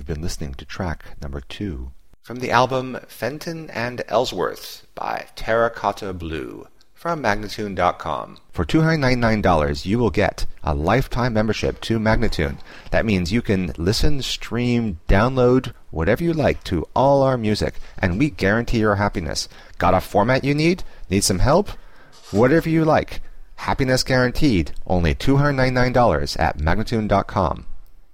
You've been listening to track number 2 from the album Fenton and Ellsworth by Terracotta Blue from Magnatune.com. For $299, you will get a lifetime membership to Magnatune. That means you can listen, stream, download, whatever you like to all our music, and we guarantee your happiness. Got a format you need? Need some help? Whatever you like. Happiness guaranteed. Only $299 at Magnatune.com.